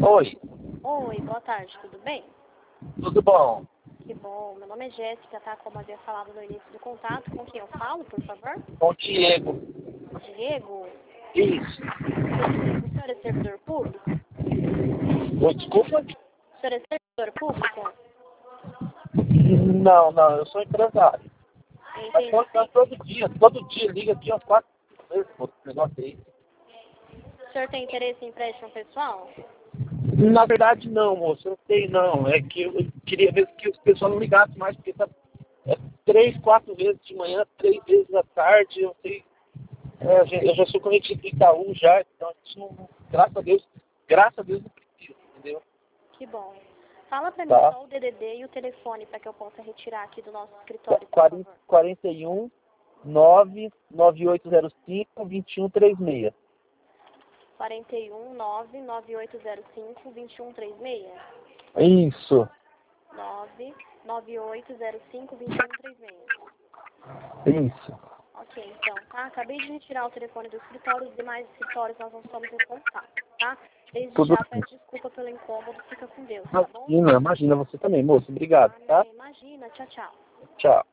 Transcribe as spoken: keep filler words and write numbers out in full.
Oi, Oi, boa tarde, tudo bem? tudo bom? Que bom, meu nome é Jéssica, tá? Como havia falado no início do contato, com quem eu falo, por favor? Com o Diego. Diego, Isso. o senhor é servidor público? Oi, desculpa? O senhor é servidor público? Não, não, eu sou empresário. Mas Entendi. todo, mas todo dia, todo dia liga aqui umas quatro vezes, pô, esse negócio aí. O senhor tem interesse em empréstimo pessoal? Na verdade não, moço, eu não sei não. É que eu queria ver que os pessoal não ligassem mais, porque tá é, três, quatro vezes de manhã, três vezes à tarde, eu sei. É, eu já eu já sou corretido do Itaú já, então a gente não, graças a Deus, graças a Deus não precisa, entendeu? Que bom. Fala pra mim Tá. só o D D D e o telefone para que eu possa retirar aqui do nosso escritório, por quarenta, favor. quarenta e um, nove, nove oito zero cinco, vinte e um trinta e seis. quarenta e um, nove, nove oito zero cinco, vinte e um trinta e seis. Isso, nove, nove oito zero cinco, vinte e um trinta e seis. isso. Ok, então, tá? Acabei de retirar o telefone do escritório, os demais escritórios nós não estamos em contato, tá? Desde Tudo já, bem. peço desculpa pelo incômodo, fica com Deus, tá bom? Imagina, imagina você também, moço. Obrigado, tá? Amém. Imagina, tchau, tchau. Tchau.